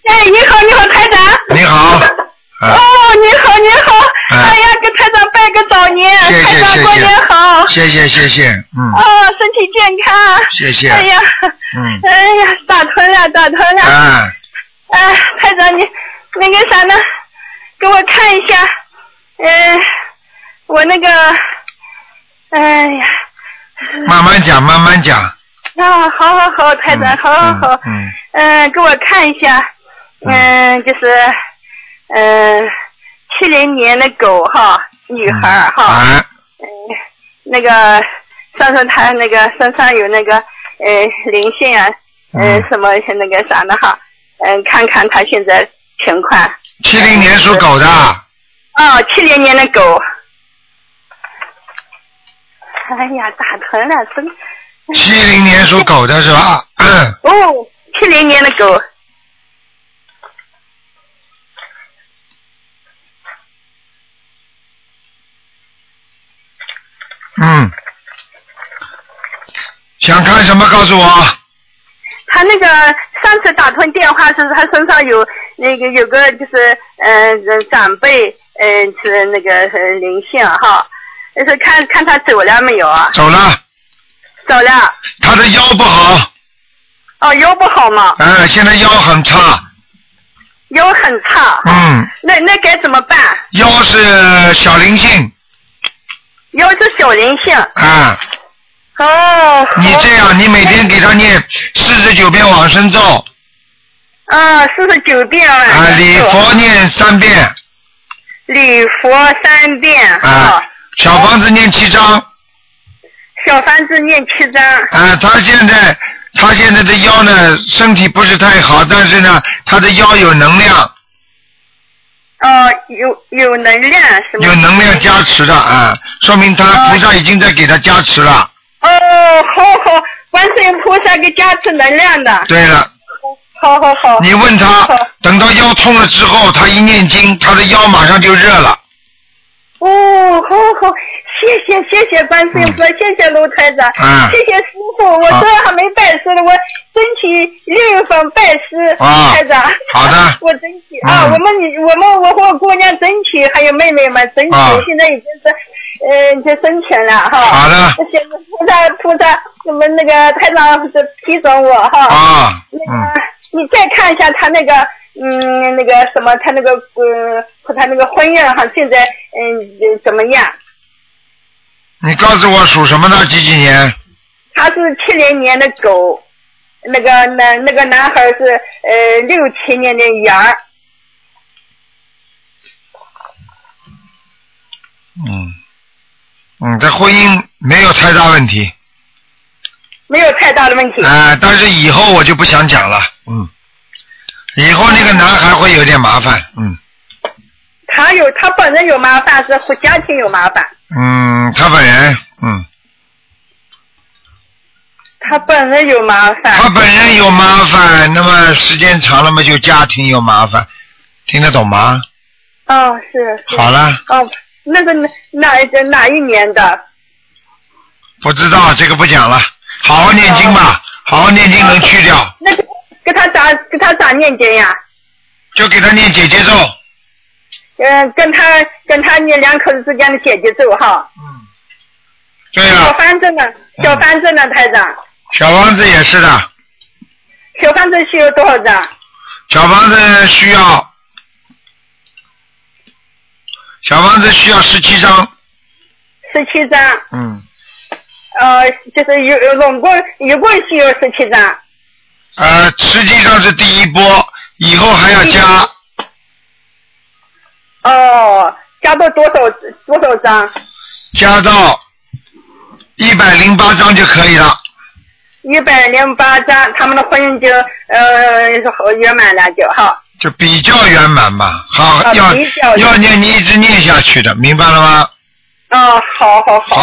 哎，你好，你好，台长。 你好。 哦，你好，你好。哎呀，给台长拜个早年。 谢谢台长过年好。 谢谢。 哦，身体健康。 谢谢。 哎呀。哎呀，打通了。哎，台长你那个啥呢？给我看一下。我那个，哎呀。 慢慢讲。 啊，好，台长，好。给我看一下。就是70年的狗哈，女孩哈。那个她那个身上有那个灵性啊，什么那个啥的哈。看看她现在情况。 70年属狗的。 哦，70年的狗。哎呀，打疼了，真。 70年属狗的是吧？ 哦，70年的狗。 想看什么告诉我。 他那个上次打通电话是他身上有个就是长辈是那个灵性哈，就是看他走了没有啊？ 走了。他的腰不好。 哦，腰不好嘛。 现在腰很差。 腰很差。那该怎么办？ 腰是小灵性。 腰是小灵性。哦。 你这样，你每天给他念49遍往生咒。 49遍。 礼佛念3遍。 礼佛3遍。 小房子念7章。 小房子念7章。 他现在的腰呢，身体不是太好，但是呢，他的腰有能量。有能量是吗？有能量加持的说明他菩萨已经在给他加持了。 好，观世音菩萨给加持能量的。 对了。好。你问他，等到腰痛了之后，他一念经，他的腰马上就热了。好，谢谢观世音菩萨，谢谢卢台长，谢谢师傅，我这还没拜师呢，我争取6月份拜师，台长。好的。我争取我和我姑娘争取，还有妹妹们争取，现在已经是就申请了哈。好的。谢谢菩萨，我们那个台长批准我哈。你再看一下他那个那个什么，他那个他那个婚姻哈，现在怎么样？你告诉我属什么的？几年？他是70年的狗，那个男孩是67年的羊。这婚姻没有太大问题。没有太大的问题。但是以后我就不想讲了。以后那个男孩会有点麻烦。他本人有麻烦，是家庭有麻烦。他本人。他本人有麻烦。那么时间长了嘛，就家庭有麻烦，听得懂吗？是。好了。那个哪一年的？不知道，这个不讲了。好好念经吧，好好念经能去掉。那给他咋念经呀？就给他念姐姐咒。跟他念2口子之间的姐姐咒哈。对了。小房子呢，台长。小房子也是的。小房子需要多少张？小房子需要17张。17张。就是总共一共需要17张。实际上是第一波，以后还要加。加到多少张？加到108张就可以了。108张，他们的婚姻就圆满了就好。就比较圆满吧，好，要念，你一直念下去的，明白了吗？好。